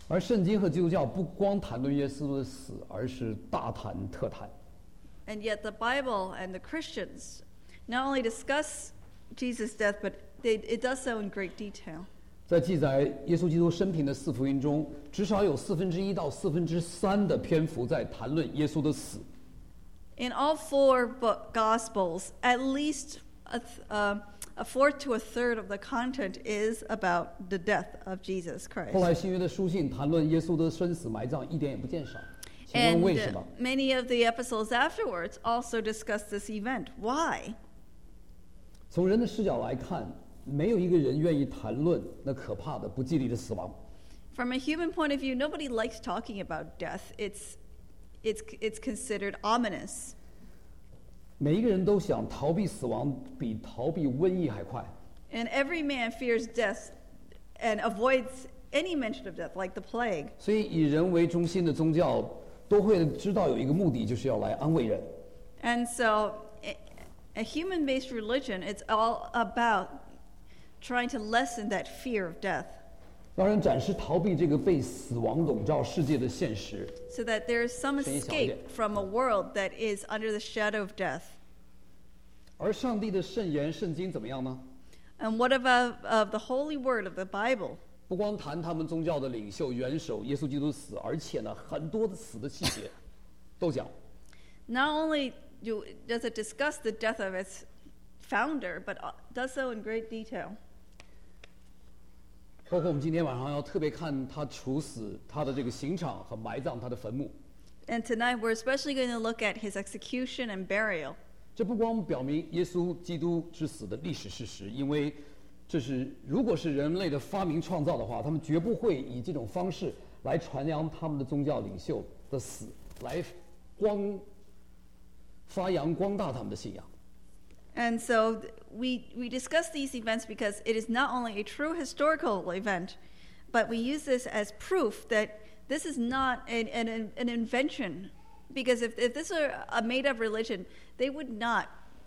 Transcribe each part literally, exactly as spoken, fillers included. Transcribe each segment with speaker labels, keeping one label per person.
Speaker 1: 而圣经和基督教不光谈论耶稣的死，而是大谈特谈。
Speaker 2: And yet the Bible and the Christians not only discuss Jesus' death, but they, it does so in great detail.
Speaker 1: 在记载耶稣基督生平的四福音中，至少有四分之一到四分之三的篇幅在谈论耶稣的死。
Speaker 2: In all four book Gospels, at least a, th- uh, a fourth to a third of the content is about the death of Jesus
Speaker 1: 后
Speaker 2: Christ.
Speaker 1: 来新约的书信谈论耶稣的生死埋葬，一点也不见少。请问
Speaker 2: And
Speaker 1: 为什
Speaker 2: uh,
Speaker 1: 么？
Speaker 2: many of the epistles afterwards also discuss this event. Why?
Speaker 1: 从人的视角来看，没有一个人愿意谈论那可怕的、不吉利的死亡。
Speaker 2: From a human point of view, nobody likes talking about death. It's, it's, it's considered ominous.
Speaker 1: 每一个人都想逃避死亡，比逃避瘟疫还快。
Speaker 2: And every man fears death and avoids any mention of death, like the plague.
Speaker 1: 所以，以人为中心的宗教都会知道有一个目的，就是要来安慰人。
Speaker 2: And so, a, a human-based religion, it's all about trying to lessen that fear of death,
Speaker 1: 让人展示逃避这个被死亡笼罩世界的现实。
Speaker 2: so that there is some
Speaker 1: 声音小一点。
Speaker 2: escape from a world that is under the shadow of death.
Speaker 1: 而上帝的圣言圣经怎么样呢？
Speaker 2: And what about of the holy word of the Bible?
Speaker 1: 不光谈他们宗教的领袖元首耶稣基督的死，而且呢，很多的死的细节都讲。
Speaker 2: Not only do, does it discuss the death of its founder, but does so in great detail.
Speaker 1: 包括我们今天晚上要特别看他处死他的这个刑场和埋葬他的坟墓。
Speaker 2: And tonight we're especially going to look at his execution and burial.
Speaker 1: 这不光表明耶稣基督之死的历史事实，因为这是如果是人类的发明创造的话，他们绝不会以这种方式来传扬他们的宗教领袖的死，来光发扬光大他们的信仰。
Speaker 2: And so th- we, we discuss these events because it is not only a true historical event, but we use this as proof that this is not an, an, an invention. Because if, if this were a made-up religion, they would not,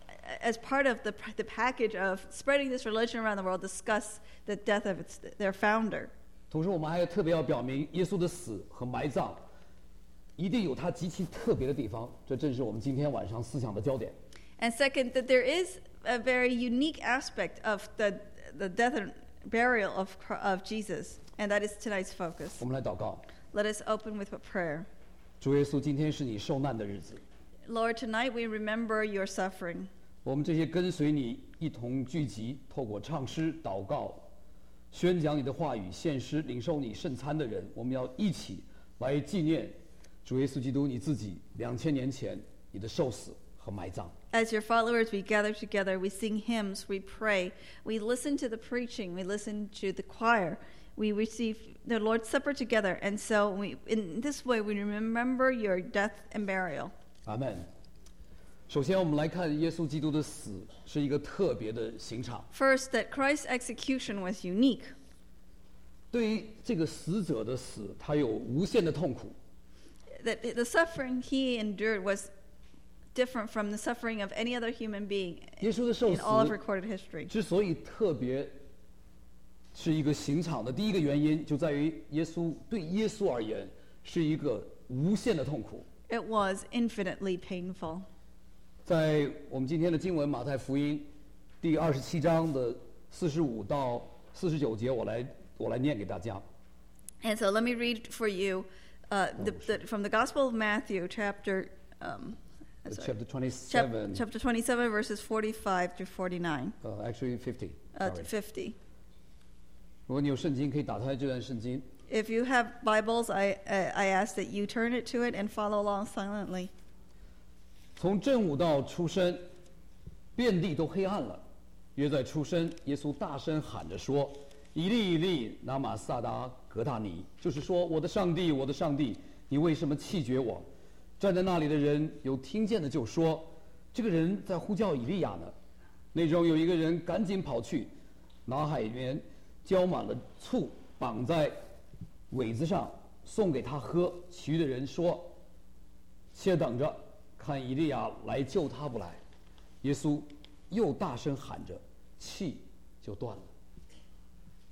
Speaker 2: as part of the, the package of spreading this religion around the world, discuss the death of its, their founder.
Speaker 1: 同时，我们还特别要表明，耶稣的死和埋葬一定有它极其特别的地方，这正是我们今天晚上思想的焦点。
Speaker 2: And second, that there is a very unique aspect of the, the death and burial of, Chr- of Jesus, and that is tonight's focus.
Speaker 1: 我们来祷告，
Speaker 2: Let us open with a prayer.
Speaker 1: 主耶稣，今天是你受难的日子，
Speaker 2: Lord, tonight we remember your suffering.
Speaker 1: 我们这些跟随你一同聚集，透过唱诗、祷告、宣讲你的话语、献诗、领受你圣餐的人，我们要一起来纪念主耶稣基督你自己两千年前你的受死和埋葬。
Speaker 2: As your followers, we gather together, we sing hymns, we pray, we listen to the preaching, we listen to the choir, we receive the Lord's Supper together. And so we, in this way, we remember your death and burial.
Speaker 1: 阿门。首先，我们来看耶稣基督的死是一个特别的刑场。
Speaker 2: First, that Christ's execution was unique.
Speaker 1: 对于这个死者的死，他有无限的痛苦。
Speaker 2: That the suffering he endured was different from the suffering of any other human being
Speaker 1: 耶稣的受
Speaker 2: in all of
Speaker 1: 死
Speaker 2: recorded history.
Speaker 1: 之所以特别是一个刑场的第一个原因，就在于耶稣对耶稣而言是一个无限的痛苦。
Speaker 2: It was infinitely painful.
Speaker 1: 在我们今天的经文马太福音第二十七章的四十五到四十九节，我来我来念给大家。
Speaker 2: And so let me read for you uh, the, the, from the Gospel of Matthew, chapter um, I'm sorry,
Speaker 1: Chapter
Speaker 2: chap-
Speaker 1: twenty-seven,
Speaker 2: chapter twenty-seven, verses forty-five to forty-nine,
Speaker 1: uh, actually fifty.
Speaker 2: uh,
Speaker 1: Sorry.
Speaker 2: fifty.
Speaker 1: 如果你有圣经，可以打开这段圣经。
Speaker 2: If you have Bibles, I, uh, I ask that you turn it to it and follow along silently.
Speaker 1: 从正午到出生，遍地都黑暗了。约在出生，耶稣大声喊着说：“以利以利，拿马撒达格大尼。”就是说，我的上帝，我的上帝，你为什么弃绝我？站在那里的人有听见的就说：“这个人在呼叫以利亚呢。”那中有一个人赶紧跑去，拿海绵浇满了醋，绑在苇子上，送给他喝。其余的人说：“且等着。”看以利亚来救他不来，耶稣又大声喊着，气就断了。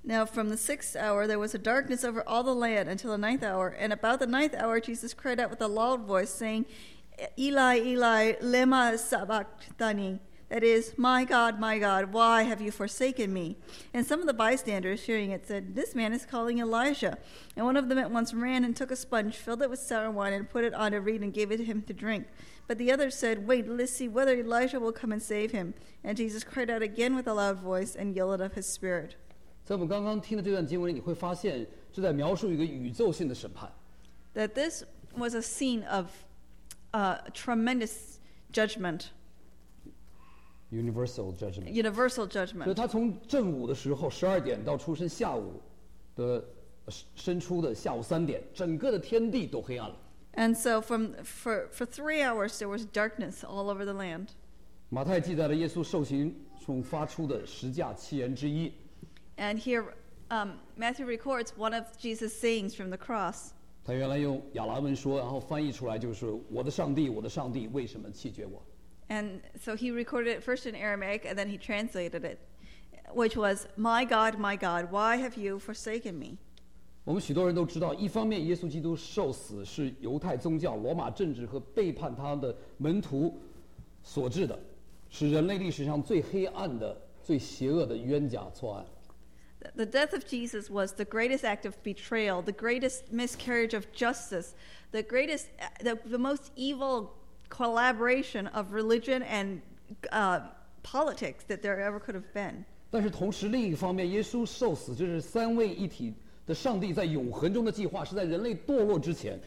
Speaker 2: Now from the sixth hour there was a darkness over all the land until the ninth hour. And about the ninth hour Jesus cried out with a loud voice, saying, Eli, Eli, lema sabachthani. That is, my God, my God, why have you forsaken me? And some of the bystanders, hearing it, said, This man is calling Elijah. And one of them at once ran and took a sponge, filled it with sour wine, and put it on a reed and gave it to him to drink. But the others said, Wait, let's see whether Elijah will come and save him. And Jesus cried out again with a loud voice and yielded up his spirit.
Speaker 1: 在我们刚刚听的这段经文里，你会发现这在描述一个宇宙性的审判。
Speaker 2: That this was a scene of uh, tremendous judgment.
Speaker 1: Universal judgment.
Speaker 2: Universal
Speaker 1: 所以
Speaker 2: judgment.
Speaker 1: 他从正午的时候十二点到出生下午的呃生出的下午三点，整个的天地都黑暗了。
Speaker 2: And so from for, for three hours there was darkness all over the land.
Speaker 1: 马太记载了耶稣受刑中发出的十架七言之一。
Speaker 2: And here um, Matthew records one of Jesus' sayings from the cross.
Speaker 1: 他原来用亚兰文说，然后翻译出来就是“我的上帝，我的上帝，为什么弃绝我？”
Speaker 2: And so he recorded it first in Aramaic and then he translated it, which was, My God, my God, why have you forsaken me?
Speaker 1: 我们许多人都知道，一方面耶稣基督受死是犹太宗教、罗马政治和背叛他的门徒所致的，是人类历史上最黑暗的、最邪恶的冤假错案。
Speaker 2: The death of Jesus was the greatest act of betrayal, the greatest miscarriage of justice, the greatest, the, the most evil collaboration of religion and uh, politics that there ever could have been.
Speaker 1: 但是同时，另一方面，耶稣受死，这是三位一体的上帝在永恒中的计划，是在人类堕落之前。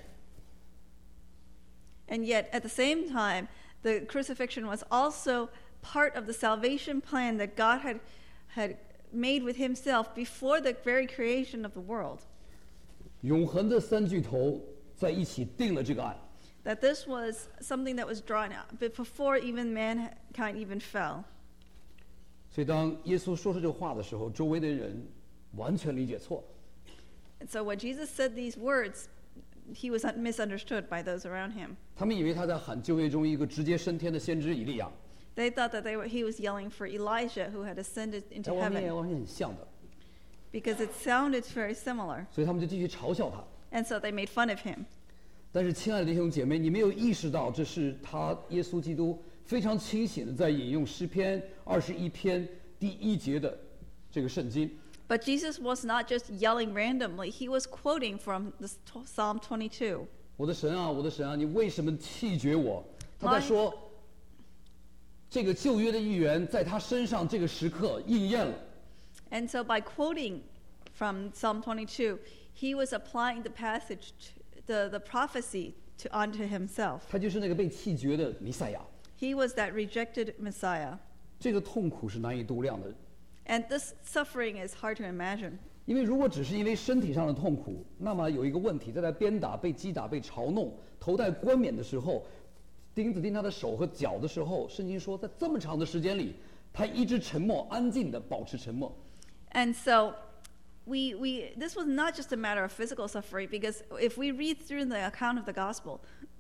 Speaker 2: And yet, at the same time, the crucifixion was also part of the salvation plan that God had, had made with himself before the very creation of the world.
Speaker 1: 永恒的三巨头在一起定了这个案。
Speaker 2: That this was something that was drawn out before even mankind even fell.
Speaker 1: 所以当耶稣说出这话的时候，周围的人完全理解错。
Speaker 2: And so when Jesus said these words, he was misunderstood by those around him.
Speaker 1: 他们以为他在喊旧约中一个直接升天的先知以利亚。
Speaker 2: They thought that they were, he was yelling for Elijah who had ascended
Speaker 1: 哎
Speaker 2: into
Speaker 1: 完全
Speaker 2: heaven
Speaker 1: 完全很像的，
Speaker 2: because it sounded very similar.
Speaker 1: 所以他们就继续嘲笑他。
Speaker 2: And so they made fun of him.
Speaker 1: 但是，亲爱的弟兄姐妹，你没有意识到，这是他耶稣基督非常清醒的在引用诗篇二十一篇第一节的这个圣经。
Speaker 2: But Jesus was not just yelling randomly. He was quoting from this Psalm twenty-two.
Speaker 1: 我的神啊，我的神啊，你为什么弃绝我？他在说，这个旧约的预言在他身上这个时刻应验了。
Speaker 2: And so by quoting from Psalm twenty-two, he was applying the passage, to, the, the prophecy to, onto himself.
Speaker 1: 他就是那个被弃绝的弥赛亚。
Speaker 2: He was that rejected Messiah.
Speaker 1: 这个痛苦是难以度量的，
Speaker 2: And this suffering is hard to imagine.
Speaker 1: 因为如果只是因为身体上的痛苦，那么有一个问题，在他鞭打、被击打、被嘲弄、头戴冠冕的时候，钉子钉他的手和脚的时候，圣经说，在这么长的时间里，他一直沉默，安静的保持沉默。
Speaker 2: And so we, we, this was not just a matter of physical suffering, because if we read through the account of the gospel,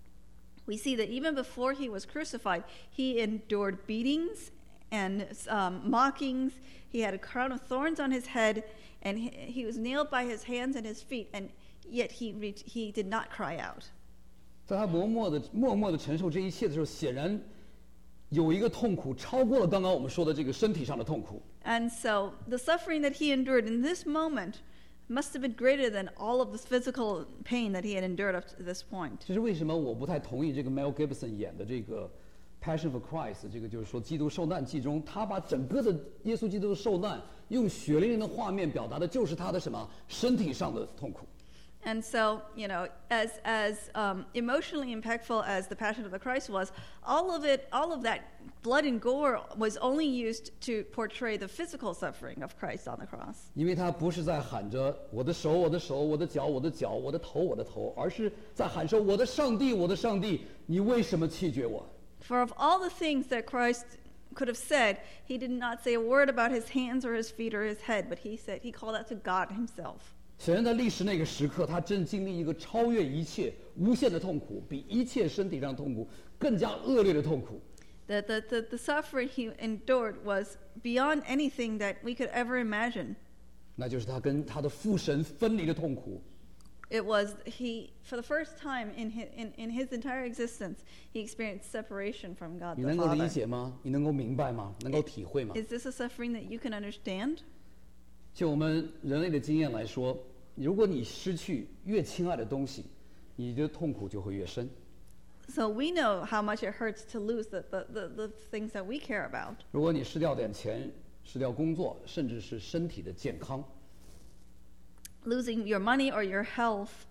Speaker 2: we see that even before he was crucified, he endured beatings and um, mockings. He had a crown of thorns on his head, and he, he was nailed by his hands and his feet, and yet he, re- he did not cry out.
Speaker 1: 在他默默的、默默的承受这一切的时候，显然有一个痛苦超过了刚刚我们说的这个身体上的痛苦。
Speaker 2: And so the suffering that he endured in this moment must have been greater than all of the physical pain that he had endured up to this point.
Speaker 1: 这是为什么我不太同意这个 Mel Gibson 演的这个 Passion for Christ， 这个就是说基督受难记中，他把整个的耶稣基督的受难用血淋淋的画面表达的就是他的什么身体上的痛苦。
Speaker 2: And so, you know, as as um, emotionally impactful as the Passion of the Christ was, all of it, all of that blood and gore was only used to portray the physical suffering of Christ on the cross.
Speaker 1: 因为他不是在喊着我的手、我的手、我的脚、我的脚、我的头、我的头，而是在喊说我的上帝、我的上帝，你为什么弃绝我？
Speaker 2: For of all the things that Christ could have said, he did not say a word about his hands or his feet or his head, but he said he called out to God himself.
Speaker 1: 显然，在历史那个时刻，他正经历一个超越一切、无限的痛苦，比一切身体上的痛苦更加恶劣的痛苦。
Speaker 2: The, the, the, the suffering he endured was beyond anything that we could ever imagine.
Speaker 1: 那就是他跟他的父神分离的痛苦。
Speaker 2: It was he, for the first time in his, in, in his entire existence, he experienced separation from God
Speaker 1: 你
Speaker 2: the
Speaker 1: 能够理
Speaker 2: Father.
Speaker 1: 解吗？你能够明白吗？能够体会吗？
Speaker 2: Is this a suffering that you can understand?
Speaker 1: 就我们人类的经验来说，如果你失去越亲爱的东西，你的痛苦就会越深。
Speaker 2: So we know how much it hurts to lose the, the, the, the things that we care about.
Speaker 1: 如果你失掉点钱，失掉工作，甚至是身体的健康，
Speaker 2: Losing your money or your health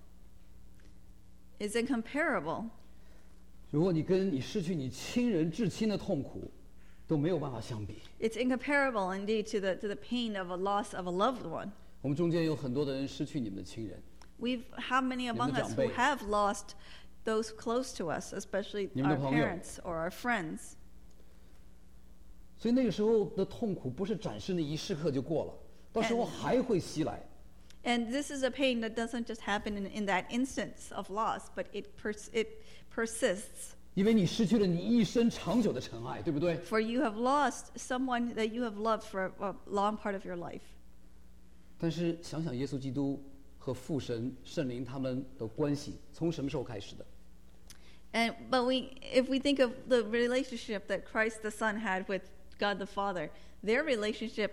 Speaker 2: is incomparable.
Speaker 1: 如果你跟你失去你亲人至亲的痛苦，都没有办法相比。
Speaker 2: It's incomparable indeed to the, to the pain of a loss of a loved one.
Speaker 1: 我们中间有很多的人失去你们的亲人，
Speaker 2: We've how many among us who
Speaker 1: 你们的长辈。
Speaker 2: have lost those close to us, especially
Speaker 1: 你们的
Speaker 2: our
Speaker 1: 朋友。
Speaker 2: parents or our friends.
Speaker 1: 所以那个时候的痛苦不是展示那一时刻就过了，到时候还会袭来。
Speaker 2: And this is a pain that doesn't just happen in, in that instance of loss, but it pers- it persists.
Speaker 1: 因为你失去了你一生长久的尘埃，对不对？
Speaker 2: For you have lost someone that you have loved for a, a long part of your life.
Speaker 1: 但是想想耶稣基督和父神、圣灵他们的关系，从什么时候开始的？
Speaker 2: And but we, if we think of the relationship that Christ the Son had with God the Father, their relationship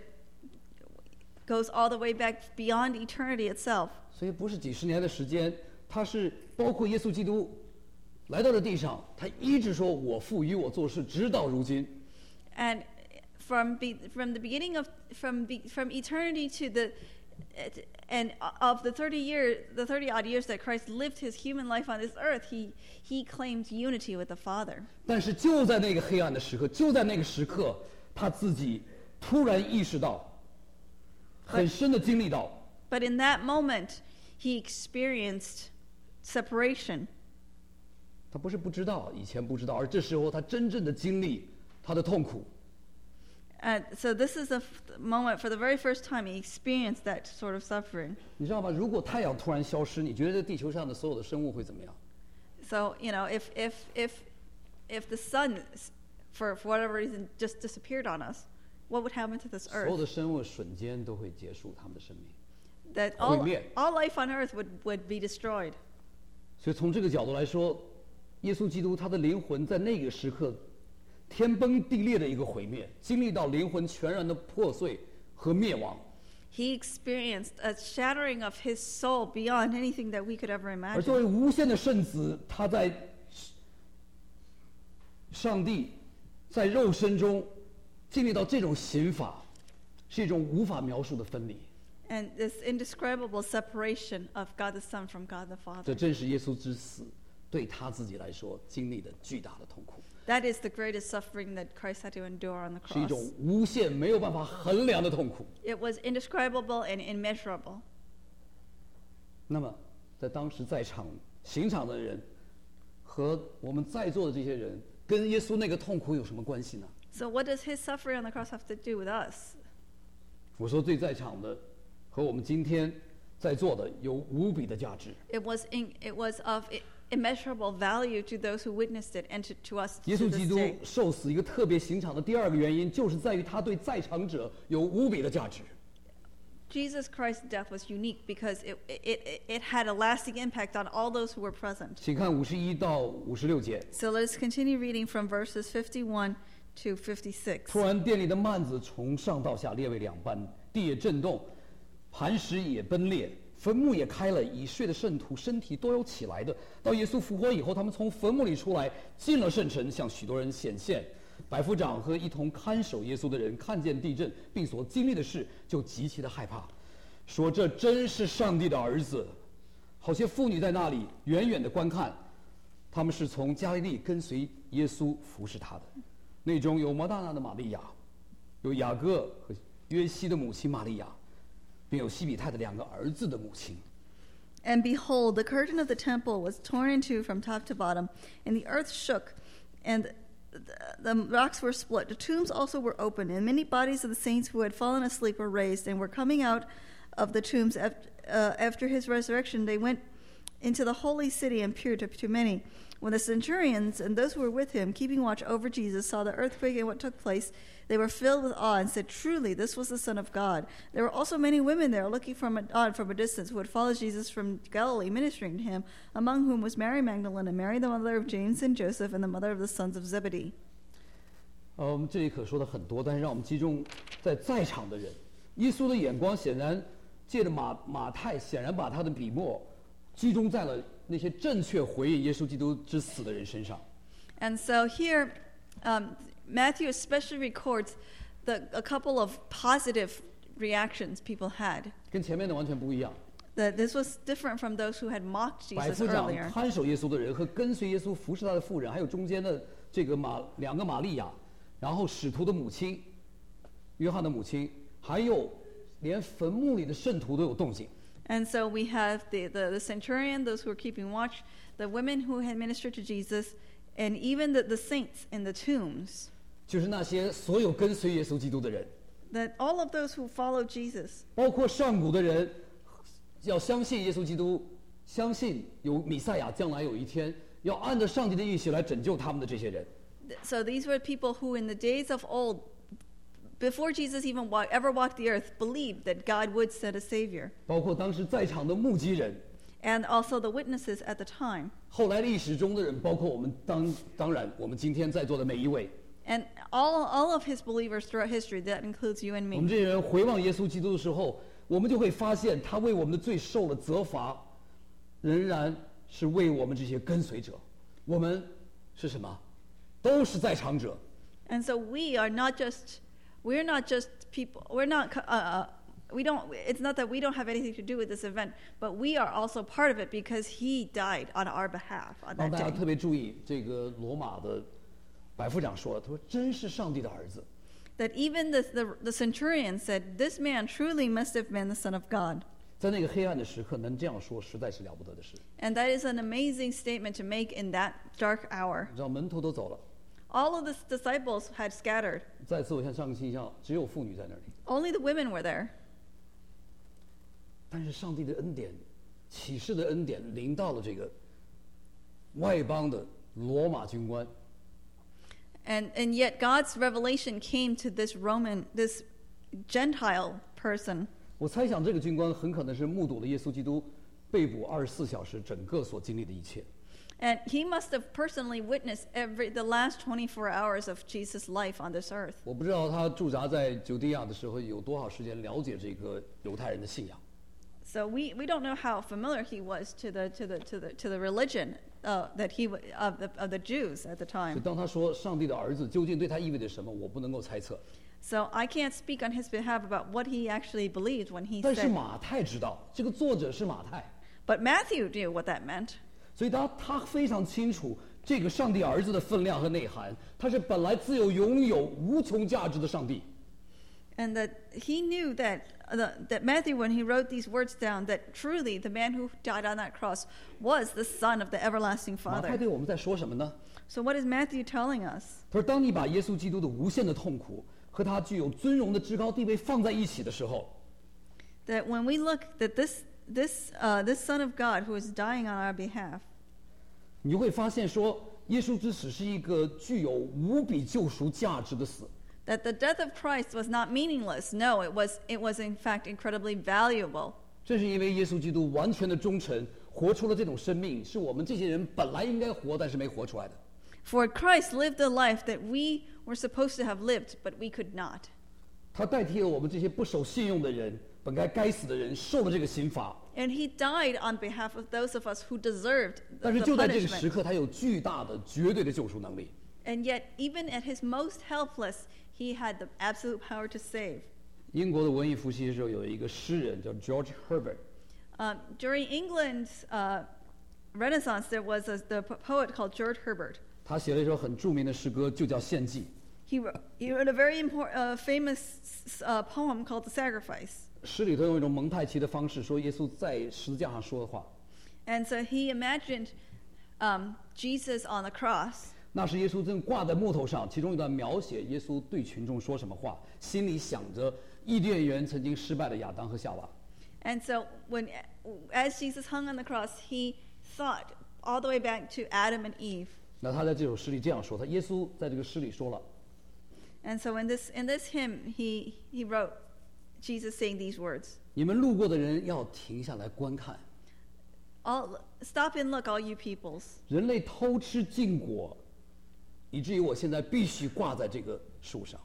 Speaker 2: goes all the way back beyond eternity itself.
Speaker 1: 所以不是几十年的时间，他是包括耶稣基督来到了地上，他一直说我父与我做事，直到如今。
Speaker 2: And from be, from the beginning of from be, from eternity to the and of the thirty year the thirty odd years that Christ lived his human life on this earth, he he claimed unity with the Father.
Speaker 1: 但是就在那个黑暗的时刻，就在那个时刻，他自己突然意识到，很深的经历到，
Speaker 2: But in that moment, he experienced separation.
Speaker 1: 他不是不知道，以前不知道，而这时候他真正的经历他的痛苦。
Speaker 2: Uh, so this is the f- moment for the very first time he experienced that sort of suffering.
Speaker 1: 你知道吗？如果太阳突然消失，你觉得这地球上的所有的生物会怎么样？
Speaker 2: So you know, if if if if the sun, s- for for whatever reason, just disappeared on us, what would happen to this
Speaker 1: 所有
Speaker 2: earth?
Speaker 1: 的生物瞬间都会结束他们的生命。
Speaker 2: That all
Speaker 1: 毁灭。
Speaker 2: all life on earth would would be destroyed.
Speaker 1: 所以从这个角度来说，耶稣基督他的灵魂在那个时刻天崩地裂的一个毁灭，经历到灵魂全然的破碎和灭亡。
Speaker 2: He experienced a shattering of his soul beyond anything that we could ever
Speaker 1: 而作
Speaker 2: imagine.
Speaker 1: 为无限的圣子，他在上帝在肉身中经历到这种刑罚，是一种无法描述的分离。
Speaker 2: And this indescribable separation of God the Son from God the
Speaker 1: 这
Speaker 2: Father.
Speaker 1: 正是耶稣之死对他自己来说经历的巨大的痛苦，
Speaker 2: That is the greatest suffering that Christ had to endure on the
Speaker 1: 是一
Speaker 2: cross.
Speaker 1: 种无限没有办法衡量的痛苦。
Speaker 2: It was indescribable and immeasurable.
Speaker 1: 那么，在当时在场刑场的人和我们在座的这些人，跟耶稣那个痛苦有什么关系呢？
Speaker 2: So what does his suffering on the cross have to do with us?
Speaker 1: 我说最在场的和我们今天在座的有无比的价值。
Speaker 2: It was in, it was of i- immeasurable value to those who witnessed it and to, to us
Speaker 1: 耶
Speaker 2: to
Speaker 1: 稣
Speaker 2: this
Speaker 1: 基督
Speaker 2: day.
Speaker 1: 受死一个特别刑场的第二个原因，就是在于他对在场者有无比的价值。
Speaker 2: Jesus Christ's death was unique because it, it, it, it had a lasting impact on all those who were present.
Speaker 1: 请看五十一到五十六节。
Speaker 2: So let's continue reading from verses fifty-one to fifty-six.
Speaker 1: 突然，殿里的幔子从上到下裂为两半，地也震动，磐石也崩裂，坟墓也开了，已睡的圣徒身体都有起来的。到耶稣复活以后，他们从坟墓里出来，进了圣城，向许多人显现。百夫长和一同看守耶稣的人看见地震，并所经历的事，就极其的害怕，说这真是上帝的儿子。好些妇女在那里远远的观看，他们是从加利利跟随耶稣服侍他的。内中有摩大纳的玛利亚，有雅各和约西的母亲玛利亚，并有西比泰的两个儿子的母亲。
Speaker 2: And behold, the curtain of the temple was torn in two from top to bottom, and the earth shook, and the, the rocks were split. The tombs also were opened, and many bodies of the saints who had fallen asleep were raised and were coming out of the tombs after, uh, after his resurrection. They went into the holy city and appeared to, to many. When the centurions and those who were with him, keeping watch over Jesus, saw the earthquake and what took place, they were filled with awe and said, "Truly, this was the Son of God." There were also many women there looking from a, on from a distance who had followed Jesus from Galilee, ministering to him, among whom was Mary Magdalene and Mary, the mother of James and Joseph, and the mother of the sons of Zebedee.
Speaker 1: 呃，我们这里可说的很多，但是让我们集中在在场的人。耶稣的眼光显然借着马马太，显然把他的笔墨集中在了那些正确回应耶稣基督之死的人身上。
Speaker 2: And so here, um, Matthew especially records the, a couple of positive reactions people had.
Speaker 1: 跟前面的完全不一样。
Speaker 2: That this was different from those who had mocked
Speaker 1: 百
Speaker 2: Jesus
Speaker 1: 夫长
Speaker 2: earlier.
Speaker 1: 看守耶稣的人和跟随耶稣服侍他的妇人，还有中间的这个玛两个玛利亚，然后使徒的母亲，约翰的母亲，还有连坟墓里的圣徒都有动静。
Speaker 2: And so we have the, the, the centurion, those who were keeping watch, the women who had ministered to Jesus, and even the, the saints in the tombs.
Speaker 1: 就是那些所有跟随耶稣基督的人，
Speaker 2: That all of those who followed Jesus,
Speaker 1: 包括上古的人，要相信耶稣基督，相信有弥赛亚将来有一天要按照上帝的应许来拯救他们的这些人。
Speaker 2: so these were people who in the days of old, before Jesus even walk, ever walked the earth, believed that God would send a Savior.
Speaker 1: 包括当时在场的目击人，
Speaker 2: And also the witnesses at the time.
Speaker 1: 后来历史中的人，包括我们当当然我们今天在座的每一位，
Speaker 2: And all, all of his believers throughout history, that includes you and
Speaker 1: 我们
Speaker 2: me.
Speaker 1: 这些人回望耶稣基督的时候，我们就会发现他为我们的罪受了责罚，仍然是为我们这些跟随者。我们是什么？都是在场者。
Speaker 2: And so we are not just, we're not just people, we're not, uh, uh, we don't, it's not that we don't have anything to do with this event, but we are also part of it because he died on our behalf on
Speaker 1: 让
Speaker 2: that
Speaker 1: 大家
Speaker 2: day.
Speaker 1: 特别注意，这个罗马的百夫长说了，他说：“真是上帝的儿子。”
Speaker 2: That even the, the, the centurion said, this man truly must have been the Son of God.
Speaker 1: 在那个黑暗的时刻，能这样说，实在是了不得的事。
Speaker 2: And that is an amazing statement to make in that dark hour.
Speaker 1: 你知道门徒都走了，
Speaker 2: All of the disciples had scattered.
Speaker 1: 再次我像上个星期一样，只有妇女在那里。
Speaker 2: Only the women were there.
Speaker 1: 但是上帝的恩典、启示的恩典临到了这个外邦的罗马军官。
Speaker 2: And, and yet God's revelation came to this Roman, this Gentile person.
Speaker 1: 我猜想这个军官很可能是目睹了耶稣基督被捕二十四小时整个所经历的一切。
Speaker 2: And he must have personally witnessed every, the last twenty-four hours of Jesus' life on this earth.
Speaker 1: 我不知道他驻扎在犹地亚的时候有多少时间了解这个犹太人的信仰。
Speaker 2: So we, we don't know how familiar he was to the, to the, to the, to the religion uh, that he, w- of, the, of the Jews at the
Speaker 1: 所以
Speaker 2: time.
Speaker 1: 当他说上帝的儿子究竟对他意味着什么，我不能够猜测。
Speaker 2: So I can't speak on his behalf about what he actually believed when he
Speaker 1: 但是
Speaker 2: said,
Speaker 1: 马太知道，这个作者是马太，
Speaker 2: but Matthew knew what that meant.
Speaker 1: 所以他他非常清楚这个上帝儿子的分量和内涵。他是本来自有、拥有无穷价值的上帝。
Speaker 2: And that he knew that, uh, the, that Matthew, when he wrote these words down, that truly the man who died on that cross was the Son of the everlasting
Speaker 1: 马太
Speaker 2: Father.
Speaker 1: 对我们在说什么呢？
Speaker 2: So what is Matthew telling us?
Speaker 1: 他说：“当你把耶稣基督的无限的痛苦和他具有尊荣的至高地位放在一起的时候，
Speaker 2: That when we look that this, this, uh, this Son of God who is dying on our behalf,
Speaker 1: 你就会发现说，耶稣之死是一个具有无比救赎价值的死。
Speaker 2: that the death of Christ was not meaningless. No, it was, it was in fact incredibly valuable.
Speaker 1: 正是因为耶稣基督完全的忠诚，活出了这种生命，是我们这些人本来应该活，但是没活出来的。
Speaker 2: For Christ lived a life that we were supposed to have lived, but we could not.
Speaker 1: 他代替了我们这些不守信用的人，本该该死的人，受了这个刑罚。
Speaker 2: And he died on behalf of those of us who deserved the,
Speaker 1: 但是
Speaker 2: the
Speaker 1: 就在这个时
Speaker 2: punishment.
Speaker 1: 刻，他有巨大的、绝对的救赎能力。
Speaker 2: And yet, even at his most helpless, he had the absolute power to save.
Speaker 1: 英国的文艺复兴的时候，有一个诗人叫 George Herbert，
Speaker 2: Um, during England's uh, Renaissance, there was a, the po- poet called George Herbert.
Speaker 1: 他写了一首很著名的诗歌，就叫《献祭》。
Speaker 2: He wrote, he wrote a very important, uh, famous uh, poem called The Sacrifice.
Speaker 1: 诗里头用一种蒙太奇的方式说耶稣在十字架上说的话，
Speaker 2: And so he imagined um, Jesus on the cross.
Speaker 1: 那是耶稣正挂在木头上，其中一段描写耶稣对群众说什么话，心里想着伊甸园曾经失败的亚当和夏娃。
Speaker 2: And so when, as Jesus hung on the cross, he thought all the way back to Adam and Eve.
Speaker 1: 那他在这首诗里这样说，他耶稣在这个诗里说了，
Speaker 2: And so in this in this hymn, he he wrote Jesus saying these words.
Speaker 1: 你们路过的人要停下来观看，
Speaker 2: All, stop and look, all you peoples.
Speaker 1: 人类偷吃禁果，以至于我现在必须挂在这个树上。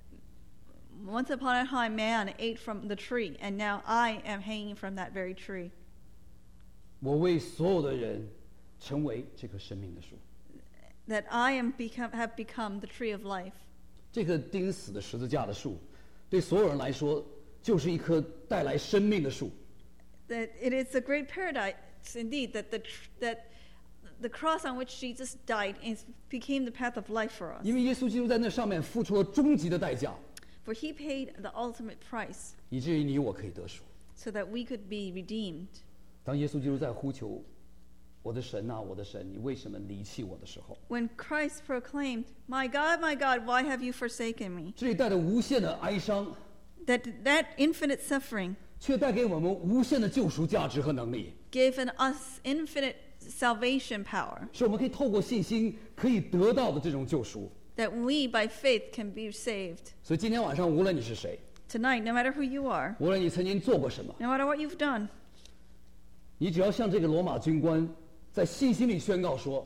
Speaker 2: Once upon a time, man ate from the tree, and now I am hanging from that very tree.
Speaker 1: 我为所有的人成为这棵生命的树。
Speaker 2: That I am become have become the tree of life.
Speaker 1: 这棵钉死的十字架的树，对所有人来说，就是一棵带来生命的树。
Speaker 2: That it is a great paradise indeed. That the tr- that the cross on which Jesus died is, became the path of life for us.
Speaker 1: 因为耶稣基督在那上面付出了终极的代价，
Speaker 2: For he paid the ultimate price
Speaker 1: 以至于你我可以得赎。
Speaker 2: so that we could be redeemed.
Speaker 1: 当耶稣基督在呼求我的神啊，我的神，你为什么离弃我的时候，
Speaker 2: When Christ proclaimed, "My God, my God, why have you forsaken me?"
Speaker 1: 这里带着无限的哀伤，
Speaker 2: That that infinite suffering
Speaker 1: 却带给我们无限的救赎价值和能力，
Speaker 2: given us infinite salvation power.
Speaker 1: 是我们可以透过信心可以得到的这种救赎。
Speaker 2: That we by faith can be saved.
Speaker 1: 所以今天晚上，无论你是谁，
Speaker 2: Tonight, no matter who you are,
Speaker 1: 无论你曾经做过什么，
Speaker 2: no matter what you've done,
Speaker 1: 你只要向这个罗马军官在信心里宣告说，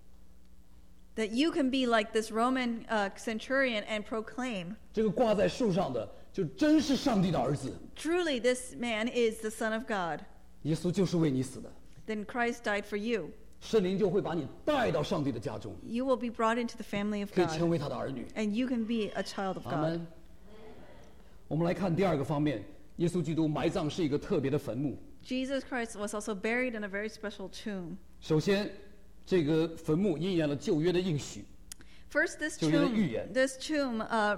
Speaker 2: that you can be like this Roman uh, centurion and proclaim,
Speaker 1: 这个挂在树上的就真是上帝的儿子，
Speaker 2: truly this man is the Son of God.
Speaker 1: 耶稣就是为你死的，
Speaker 2: Then Christ died for you.
Speaker 1: 圣灵就会把你带到上帝的家中，
Speaker 2: You will be brought into the family of
Speaker 1: 可以成
Speaker 2: God,
Speaker 1: 为他的儿女。
Speaker 2: and you can be a child of
Speaker 1: 阿
Speaker 2: God.
Speaker 1: 门。我们来看第二个方面，耶稣基督埋葬是一个特别的坟墓。
Speaker 2: Jesus Christ was also buried in a very special tomb.
Speaker 1: 首先，这个坟墓应验了旧约的应许，
Speaker 2: First, this
Speaker 1: 旧约的预言。
Speaker 2: tomb, this tomb uh,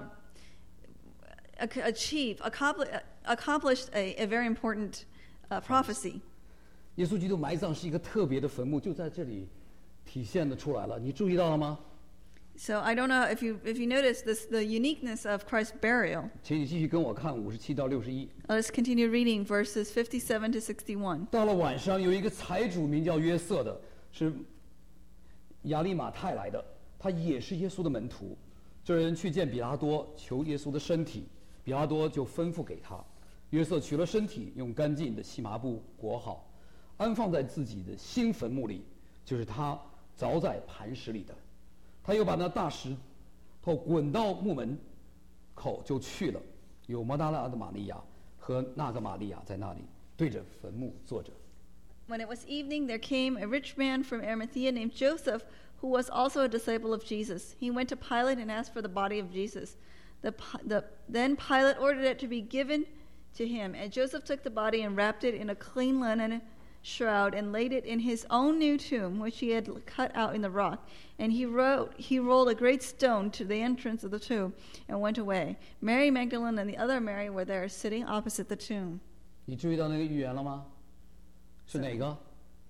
Speaker 2: ac- achieved, accompli- accomplished a, a very important uh, prophecy.
Speaker 1: 耶稣基督埋葬是一个特别的坟墓，就在这里体现的出来了。你注意到了吗？
Speaker 2: So I don't know if you if you notice this the uniqueness of Christ's burial.
Speaker 1: 请你继续跟我看五十七到六十一。
Speaker 2: Let's continue reading verses fifty-seven to sixty-one.
Speaker 1: 到了晚上，有一个财主名叫约瑟的，是亚利马太来的，他也是耶稣的门徒。这人去见比拉多，求耶稣的身体，比拉多就吩咐给他。约瑟取了身体，用干净的细麻布裹好，安放在自己的新坟墓里，就是他凿在磐石里的。他又把那大石头滚到墓门口就去了。有摩大拉的玛利亚和那个玛利亚在那里对着坟墓坐着。
Speaker 2: When it was evening, there came a rich man from Arimathea named Joseph, who was also a disciple of Jesus. He went to Pilate and asked for the body of Jesus. The, the, then Pilate ordered it to be given to him, and Joseph took the body and wrapped it in a clean linen shroud and laid it in his own new tomb, which he had cut out in the rock. And he wrote, he rolled a great stone to the entrance of the tomb and went away. Mary Magdalene and the other Mary were there, sitting opposite the tomb.
Speaker 1: 你注意到那个预言了吗？是哪个？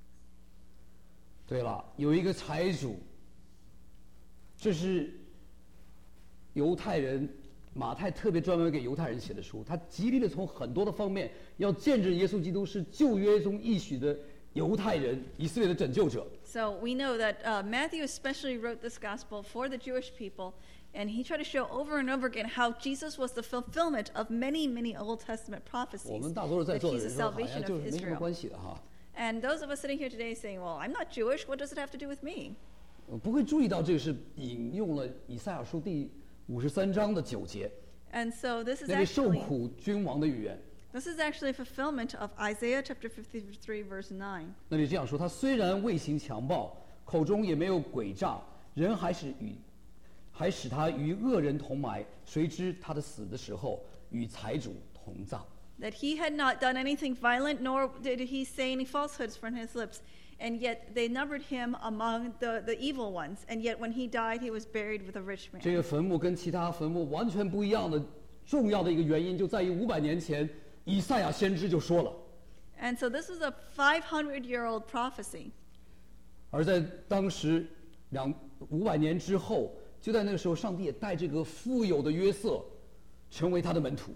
Speaker 1: 对了，有一个财主，这是犹太人马太特别专门给犹太人写的书，他极力的从很多的方面要见证耶稣基督是旧约中应许的犹太人以色列的拯救者。
Speaker 2: So we know that uh, Matthew especially wrote this gospel for the Jewish people, and he tried to show over and over again how Jesus was the fulfillment of many, many Old Testament
Speaker 1: 我
Speaker 2: prophecies.
Speaker 1: 们大多数在
Speaker 2: That
Speaker 1: 座的
Speaker 2: he's
Speaker 1: 人
Speaker 2: the
Speaker 1: 说好
Speaker 2: salvation
Speaker 1: 像就是
Speaker 2: of
Speaker 1: 没什么
Speaker 2: Israel.
Speaker 1: 关系的哈，
Speaker 2: And those of us sitting here today saying, well, I'm not Jewish, what does it have to do with me?
Speaker 1: 我不会注意到这个是引用了以赛亚书第五十三章的九节，
Speaker 2: And so this is
Speaker 1: 那位受
Speaker 2: actually
Speaker 1: 苦君王的预言。
Speaker 2: this is actually a fulfillment of Isaiah chapter fifty-three, verse nine.
Speaker 1: 那里这样说：他虽然未行强暴，口中也没有诡诈，人还是与，还使他与恶人同埋。谁知他的死的时候与财主同葬。
Speaker 2: That he had not done anything violent, nor did he say any falsehoods from his lips. And yet they numbered him among the, the evil ones. And yet when he died, he was buried with a rich
Speaker 1: 这
Speaker 2: man.
Speaker 1: 个坟墓跟其他坟墓完全不一样的重要的一个原因，就在于五百年前以赛亚先知就说了，
Speaker 2: And so this is a five hundred year old prophecy.
Speaker 1: 而在当时两五百年之后，就在那个时候，上帝也带这个富有的约瑟成为他的门徒。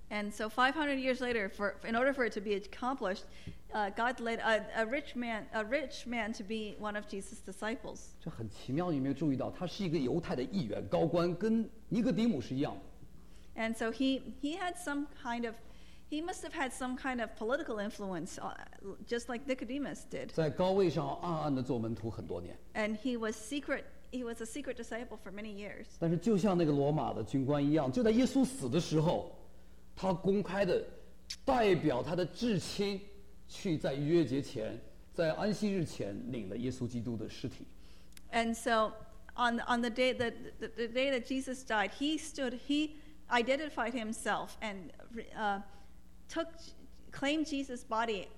Speaker 2: And so five hundred years later, for, in order for it to be accomplished, uh, God led a, a rich man, a rich man to be one of Jesus' disciples.
Speaker 1: 这很奇妙，你有没有注意到，他是一个犹太的议员高官，跟尼哥底母是一样的。
Speaker 2: And so he he had some kind of, he must have had some kind of political influence, uh, just like Nicodemus did.
Speaker 1: 在高位上暗暗的做门徒很多年。
Speaker 2: And he was secret. He was a secret disciple for many years.
Speaker 1: 但是就像那个罗马的军官一样，就在耶稣死的时候。他公开的代表他的至亲，去在逾越节前，在安息日前领了耶稣基督的尸体。
Speaker 2: And so, on on the day that the, the day that Jesus died, he stood, he identified himself and uh, took claimed Jesus' body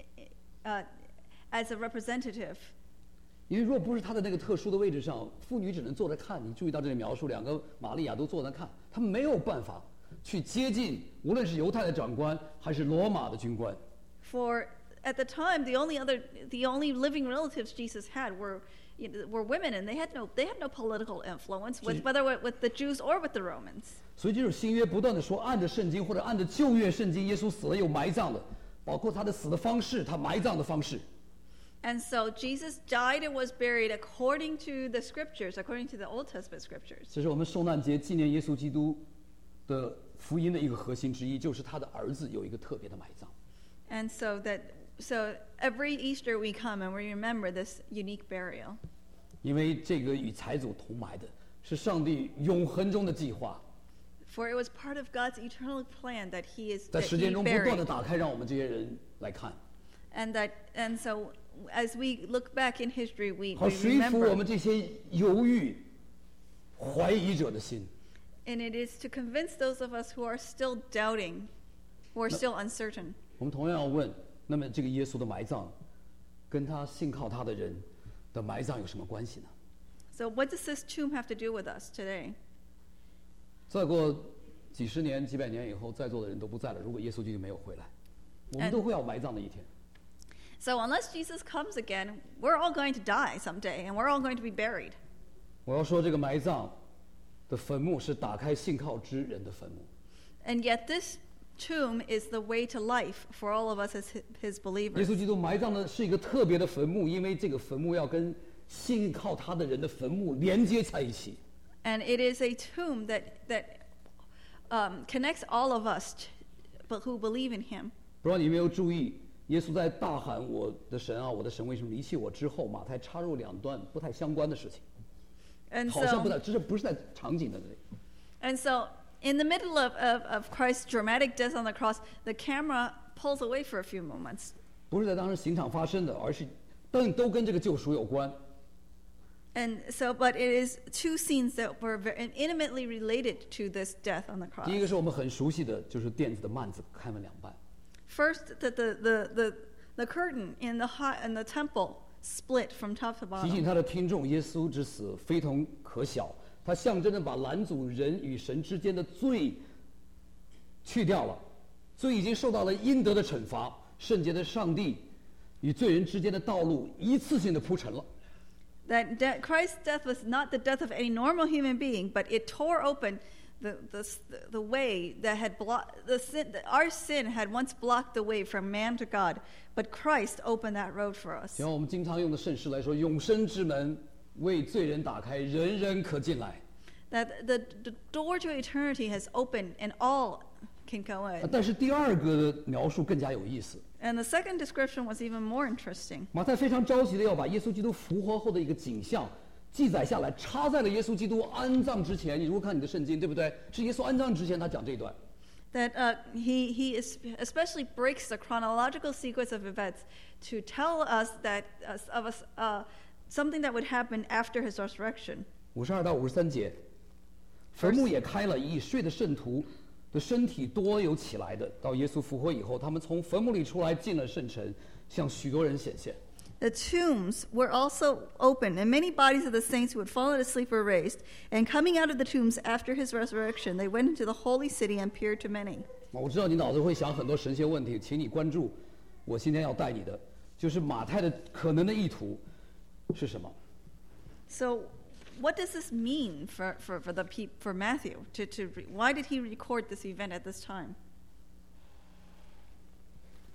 Speaker 2: uh, as a representative.
Speaker 1: 因为若不是他的那个特殊的位置上，妇女只能坐着看。你注意到这里描述，两个玛利亚都坐着看，他们没有办法。去接近，无论是犹太的长官还是罗马的军官。
Speaker 2: For at the time, the only other, the only living relatives Jesus had were you know, were women, and they had no they had no political influence with whether with the Jews or with the Romans.
Speaker 1: 所以，这种新约不断的说，按着圣经或者按着旧约圣经，耶稣死了有埋葬的，包括他的死的方式，他埋葬的方式。
Speaker 2: And so Jesus died and was buried according to the scriptures, according to the Old Testament scriptures.
Speaker 1: 这是我们受难节纪念耶稣基督的福音的一个核心之一，就是他的儿子有一个特别的埋葬。
Speaker 2: And so that so every Easter we come and we remember this unique burial.
Speaker 1: 因为这个与财主同埋的是上帝永恒中的计划。
Speaker 2: For it was part of God's eternal plan that He is
Speaker 1: 在
Speaker 2: that
Speaker 1: 时
Speaker 2: He
Speaker 1: 间中不断
Speaker 2: buried.
Speaker 1: 的打开，让我们这些人来看。
Speaker 2: And that and so as we look back in history, we,
Speaker 1: 好
Speaker 2: we
Speaker 1: 说服我
Speaker 2: remember.
Speaker 1: 们这些犹豫、怀疑者的心。
Speaker 2: And it is to convince those of us who are still doubting, who are still uncertain.
Speaker 1: 我们同样要问，那么这个耶稣的埋葬，跟他信靠他的人的埋葬有什么关系呢？
Speaker 2: So what does this tomb have to do with us today?
Speaker 1: 再过几十年、几百年以后，在座的人都不在了。如果耶稣基督没有回来，我们都会要埋葬的一天。
Speaker 2: So unless Jesus comes again, we're all going to die someday, and we're all going to be buried.
Speaker 1: 我要说，这个埋葬的坟墓是打开信靠之人的坟墓。
Speaker 2: And yet this tomb is the way to life for all of us as hi- His
Speaker 1: 耶
Speaker 2: believers.
Speaker 1: 稣基督埋葬的是一个特别的坟墓，因为这个坟墓要跟信靠他的人的坟墓连接在一起。
Speaker 2: And it is a tomb that, that um, connects all of us t- but who believe in Him.
Speaker 1: 不知道你有没有注意，耶稣在大喊“我的神啊，我的神，为什么离弃我”之后，马太插入两段不太相关的事情，
Speaker 2: And
Speaker 1: 好像不
Speaker 2: so,
Speaker 1: 太，这是不是在场景的那里？
Speaker 2: and so in the middle of, of, of Christ's dramatic death on the cross, the camera pulls away for a few moments.
Speaker 1: 不是在当时刑场发生的，而是都都跟这个救赎有关。
Speaker 2: And so, but it is two scenes that were very intimately related to this death on the
Speaker 1: 第一个
Speaker 2: cross.
Speaker 1: 是我们很熟悉的，就是垫子的幔子开了两半。
Speaker 2: First, that the, the, the, the curtain in the, high, in the temple split from top to
Speaker 1: 提醒
Speaker 2: bottom.
Speaker 1: 他的听众，耶稣之死非同可小，他象征着把拦阻人与神之间的罪去掉了，罪已经受到了应得的惩罚，圣洁的上帝与罪人之间的道路一次性的铺陈了。
Speaker 2: That de- Christ's death was not the death of any normal human being, but it tore open the, the, the way that had blocked, the sin, that our sin had once blocked the way from man to God, but Christ opened that road for us.
Speaker 1: 像我们经常用的圣诗来说，永生之门为罪人打开，人人可进来。
Speaker 2: That the, the door to eternity has opened and all can go
Speaker 1: 啊
Speaker 2: in.
Speaker 1: 但是第二个描述更加有意思，
Speaker 2: And the second description was even more interesting.
Speaker 1: 马太非常着急的要把耶稣基督复活后的一个景象记载下来，插在了耶稣基督安葬之前。你如果看你的圣经，对不对？是耶稣安葬之前，他讲这一段。
Speaker 2: That uh, he, he is especially breaks the chronological sequence of events to tell us that uh, of us, uh, something that would happen after his resurrection.
Speaker 1: 五十二到五十三节，坟墓也开了，已睡的圣徒的身体多有起来的。到耶稣复活以后，他们从坟墓里出来，进了圣城，向许多人显现。
Speaker 2: The tombs were also opened, and many bodies of the saints who had fallen asleep were raised. And coming out of the tombs after his resurrection, they went into the holy city and appeared to many.
Speaker 1: 我知道你脑子会想很多神学问题，请你关注我今天要带你的，就是马太的可能的意图是什么？
Speaker 2: So, what does this mean for, for, for, the peop, for Matthew? To, to re, why did he record this event at this time?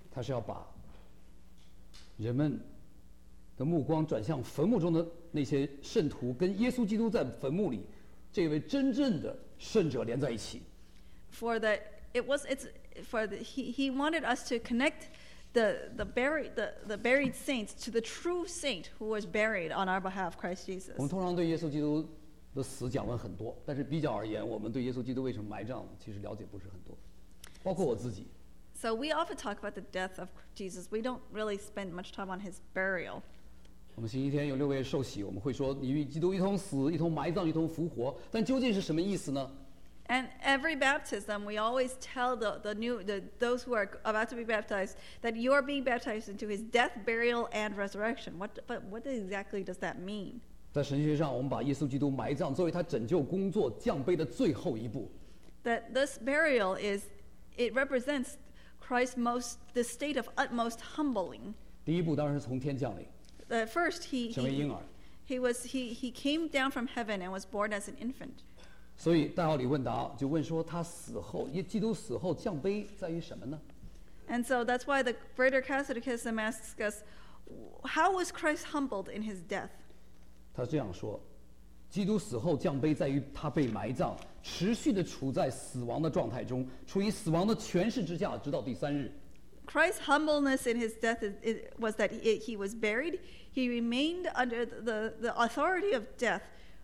Speaker 1: 他是要把人们的目光转向坟墓中的那些圣徒，跟耶稣基督在坟墓里这位真正的圣者连在一起。
Speaker 2: For the it was it's for the he, he wanted us to connect the the buried the, the buried saints to the true saint who was buried on our behalf, Christ Jesus.
Speaker 1: 我们通常对耶稣基督的死讲论很多，但是比较而言，我们对耶稣基督为什么埋葬其实了解不是很多，包括我自己。
Speaker 2: So we often talk about the death of Jesus. We don't really spend much time on his burial.
Speaker 1: 我们星期天有六位受洗，我们会说你与基督一同死，一同埋葬，一同复活，但究竟是什么意思呢？
Speaker 2: And every baptism, we always tell the, the new the, those who are about to be baptized that you are being baptized into his death, burial, and resurrection. What, but what exactly does that mean?
Speaker 1: 在神学上，我们把耶稣基督埋葬作为他拯救工作降杯的最后一步。
Speaker 2: That this burial is, it represents Christ's most, the state of utmost humbling.
Speaker 1: 第一步当然是从天降临，
Speaker 2: The first, he
Speaker 1: 成为婴
Speaker 2: he,
Speaker 1: 儿。
Speaker 2: he was he he came down from heaven and was born as an infant.
Speaker 1: 所以戴奥里问答就问说，他死后，耶基督死后降杯在于什么呢？
Speaker 2: And so that's why the Greater Catechism asks us, how was Christ humbled in his death?
Speaker 1: 他这样说：基督死后降杯在于他被埋葬，持续的处在死亡的状态中，处于死亡的权势之下，直到第三日。
Speaker 2: Christ's humbleness in his death is, is, was that he, he was buried. He remained under the, the authority of death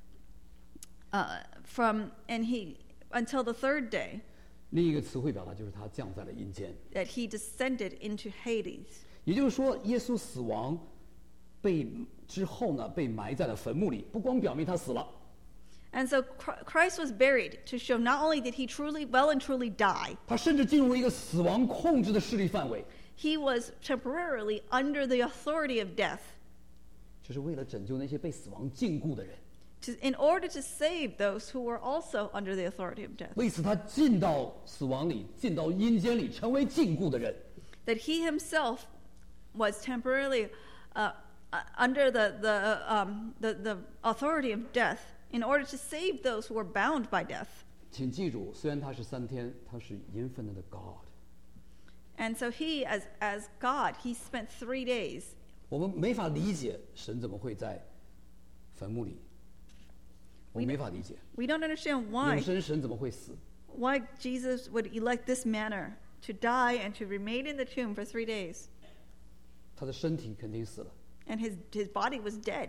Speaker 2: uh, from and he until the third day
Speaker 1: 另一个词汇表达就是他降在了阴间，
Speaker 2: that he descended into Hades.
Speaker 1: 也就是说，耶稣死亡被之后呢，被埋在了坟墓里，不光表明他死了。
Speaker 2: And so Christ was buried to show not only did he truly, well and truly die,
Speaker 1: 他甚至进入一个死亡控制的势力范围，
Speaker 2: he was temporarily under the authority of death
Speaker 1: 就是为了拯救那些被死亡禁锢的人。
Speaker 2: to, in order to save those who were also under the authority of death.
Speaker 1: 为此，他进到死亡里，进到阴间里，成为禁锢的人。
Speaker 2: That he himself was temporarily uh, uh, under the, the, um, the, the authority of death in order to save those who were bound by death.
Speaker 1: 请记住，虽然他是三天，他是 infinite God。
Speaker 2: And so he, as, as God, he spent three days.
Speaker 1: 我们没法理解神怎么会在坟墓里，我们没法理解
Speaker 2: We don't understand
Speaker 1: 永
Speaker 2: why,
Speaker 1: 生神怎么会死。
Speaker 2: why Jesus would elect this manner to die and to remain in the tomb for three days.
Speaker 1: 他的身体肯定死了，
Speaker 2: And his, his body was dead.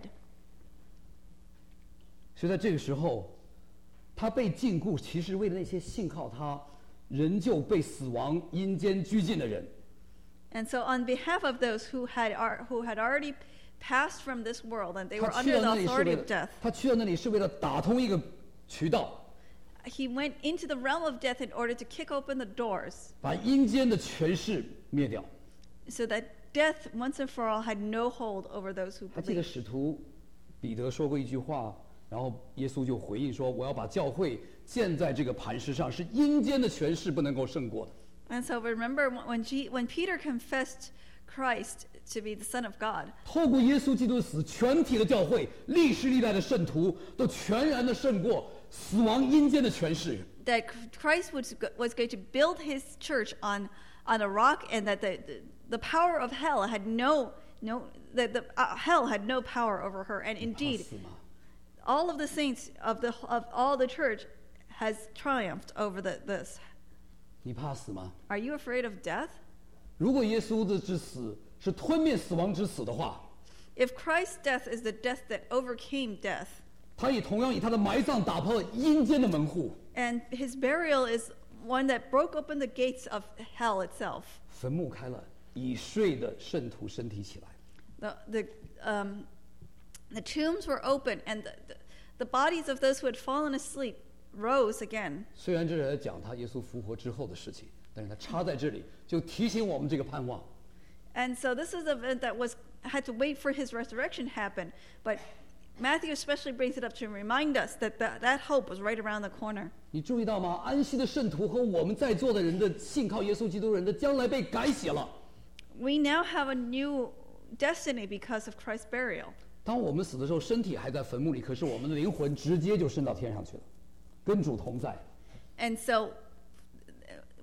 Speaker 1: 所以在这个时候，他被禁锢，其实为了那些信靠他、仍旧被死亡阴间拘禁的人。
Speaker 2: And so on behalf of those who had, ar- who had already passed from this world and they
Speaker 1: 他
Speaker 2: were
Speaker 1: 去
Speaker 2: under
Speaker 1: 到
Speaker 2: the
Speaker 1: 那里是
Speaker 2: authority
Speaker 1: 为
Speaker 2: of
Speaker 1: 了
Speaker 2: death,
Speaker 1: 他去到那里是为了打通一个渠道，
Speaker 2: he went into the realm of death in order to kick open the doors
Speaker 1: 把阴间的权势灭掉。
Speaker 2: so that death once and for all had no hold over those who
Speaker 1: 还记得
Speaker 2: believed.
Speaker 1: 使徒彼得说过一句话，然后耶稣就回应说：“我要把教会建在这个磐石上，是阴间的权势不能够胜过的。”
Speaker 2: And so remember when, when, G, when Peter confessed Christ to be the Son of God,
Speaker 1: 透过耶稣基督的死，全体的教会、历史历代的圣徒都全然的胜过死亡阴间的权势。
Speaker 2: that Christ was, was going to build his church on, on a rock and that the, the, the power of hell had no, no that the uh, hell had no power over her. And
Speaker 1: 你怕
Speaker 2: indeed,
Speaker 1: 死吗？
Speaker 2: all of the saints of, the, of all the church has triumphed over the, this.
Speaker 1: 你怕死吗？
Speaker 2: Are you afraid of death?
Speaker 1: 如果耶稣的之死是吞灭死亡之死的话，
Speaker 2: If Christ's death is the death that overcame death,
Speaker 1: 他也同样以他的埋葬打破了阴间的门户，
Speaker 2: and his burial is one that broke open the gates of hell itself.
Speaker 1: 坟墓开了，已睡的圣徒身体起来。
Speaker 2: The, the, um, the tombs were open, and the, the, the bodies of those who had fallen asleep rose again.
Speaker 1: 虽然这是在讲他耶稣复活之后的事情，但是他插在这里，就提醒我们这个盼望。
Speaker 2: And so this is an event that was had to wait for his resurrection happen, but Matthew especially brings it up to remind us that that, that hope was right around the corner.
Speaker 1: 你注意到吗？安息的圣徒和我们在座的人的信靠耶稣基督人的将来被改写了。
Speaker 2: We now have a new destiny because of Christ's burial.
Speaker 1: 当我们死的时候，身体还在坟墓里，可是我们的灵魂直接就升到天上去了，跟主同在。
Speaker 2: And so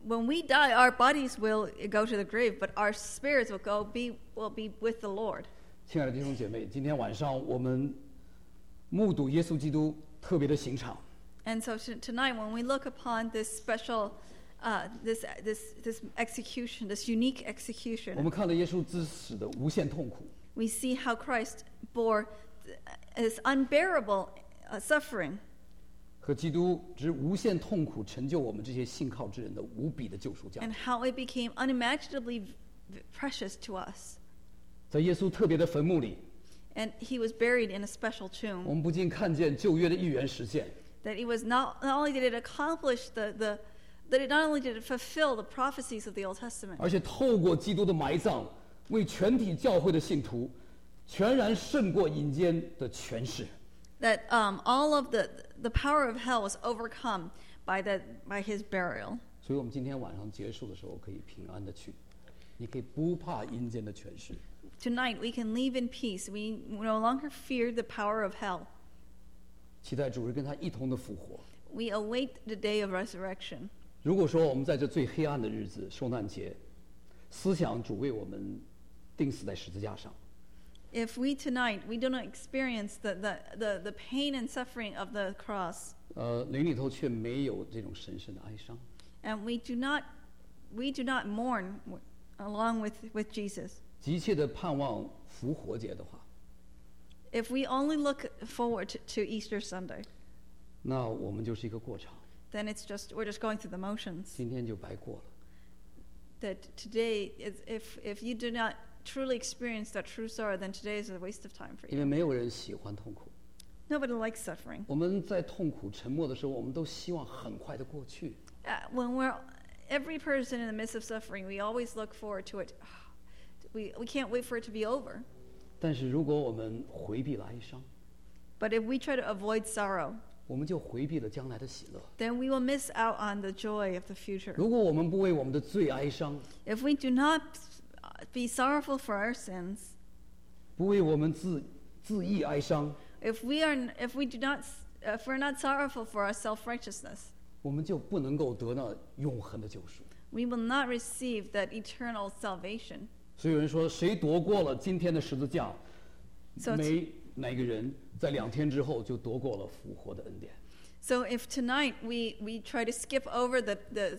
Speaker 2: when we die, our bodies will go to the grave, but our spirits will go be will be with the Lord.
Speaker 1: 亲爱的弟兄姐妹，今天晚上我们目睹耶稣基督特别的刑场。
Speaker 2: And so t- tonight, when we look upon this special, uh, this this this execution, this unique
Speaker 1: 我
Speaker 2: execution,
Speaker 1: 们看了耶稣之死的无限痛苦，
Speaker 2: we see how Christ bore th- this unbearable uh, suffering,
Speaker 1: 和基督之无限痛苦成就我们这些信靠之人的无比的救赎价
Speaker 2: and
Speaker 1: 值。
Speaker 2: how it became unimaginably v- v- precious to us.
Speaker 1: 在耶稣特别的坟墓里，
Speaker 2: And he was buried in a special
Speaker 1: 我
Speaker 2: tomb.
Speaker 1: 们不禁看见旧约的预言实现。
Speaker 2: That it was not not only did it accomplish the the that it not only did it fulfill the prophecies of the Old Testament,
Speaker 1: 而且透过基督的埋葬，为全体教会的信徒，全然胜过阴间的权势。
Speaker 2: that um, all of the the power of hell was overcome by the by his burial.
Speaker 1: 所以我们今天晚上结束的时候可以平安的去，你可以不怕阴间的权势。
Speaker 2: Tonight we can leave in peace. We no longer fear the power of hell.
Speaker 1: 期待主日跟他一同的复活。
Speaker 2: We await the day of resurrection.
Speaker 1: 如果说我们在这最黑暗的日子受难节，思想主为我们钉死在十字架上，
Speaker 2: If we tonight we do not experience the, the, the, the pain and suffering of the cross,
Speaker 1: 呃，灵里头却没有这种神圣的哀伤，
Speaker 2: and we do not we do not mourn w- along with, with Jesus.
Speaker 1: 急切的盼望复活节的话，
Speaker 2: If we only look forward to, to Easter Sunday,
Speaker 1: 那我们就是一个过场，
Speaker 2: then it's just we're just going through the motions.
Speaker 1: 今天就白过了。
Speaker 2: That today is if if you do not truly experience that true sorrow, then today is a waste of time for
Speaker 1: 因
Speaker 2: you.
Speaker 1: 为没有人喜欢痛苦。
Speaker 2: Nobody likes suffering.
Speaker 1: 我们在痛苦沉默的时候，我们都希望很快的过去。
Speaker 2: Uh, when we're every person in the midst of suffering, we always look forward to it. We we can't wait for it to be over.
Speaker 1: 但是如果我们回避了哀伤，
Speaker 2: But if we try to avoid sorrow,
Speaker 1: 我们就回避了将来的喜乐。
Speaker 2: then we will miss out on the joy of the future.
Speaker 1: 如果我们不为我们的罪哀伤，
Speaker 2: If we do not be sorrowful for our sins,
Speaker 1: 不为我们自自意哀伤，
Speaker 2: if we are if we do not if we're not sorrowful for our self-righteousness,
Speaker 1: 我们就不能够得到永恒的救赎。
Speaker 2: we will not receive that eternal salvation.
Speaker 1: 所以有人说，谁夺过了今天的十字架，
Speaker 2: So it's-
Speaker 1: 没哪个人在两天之后就夺过了复活的恩典。
Speaker 2: So if tonight we, we try to skip over the the,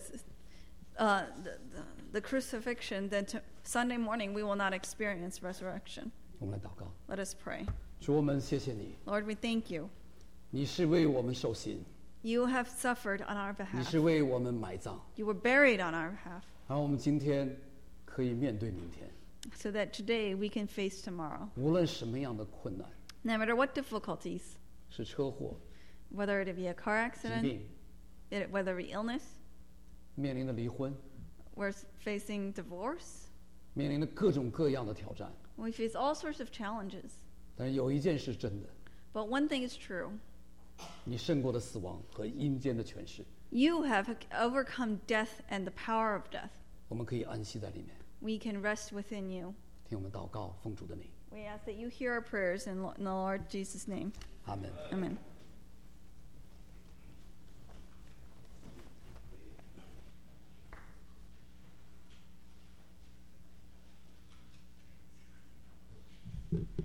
Speaker 2: uh, the, the, the crucifixion, then to Sunday morning we will not experience resurrection.
Speaker 1: 我们来祷告，
Speaker 2: Let us pray.
Speaker 1: 主我们谢谢你，
Speaker 2: Lord, we thank you.
Speaker 1: 你是为我们受刑，
Speaker 2: You have suffered on our
Speaker 1: 你
Speaker 2: behalf.
Speaker 1: 是为我们埋葬，
Speaker 2: You were buried on our behalf,
Speaker 1: 然后我们今天可以面对明天，
Speaker 2: so that today we can face tomorrow.
Speaker 1: 无论什么样的困难，
Speaker 2: No matter what difficulties,
Speaker 1: 是车祸、
Speaker 2: whether it be a car
Speaker 1: 疾
Speaker 2: accident,
Speaker 1: 病，
Speaker 2: it, whether it be illness,
Speaker 1: 面临的离婚，
Speaker 2: we're facing divorce,
Speaker 1: 面临的各种各样的挑战。
Speaker 2: we face all sorts of challenges.
Speaker 1: 但是有一件是真的，
Speaker 2: But one thing is true.
Speaker 1: 你胜过了死亡和阴间的权势，
Speaker 2: You have overcome death and the power of death.
Speaker 1: 我们可以安息在里面。
Speaker 2: We can rest within you.
Speaker 1: 听我们祷告，奉主的名，
Speaker 2: We ask that you hear our prayers in Lo- in the Lord Jesus' name.
Speaker 1: 阿门。
Speaker 2: Amen.
Speaker 1: Thank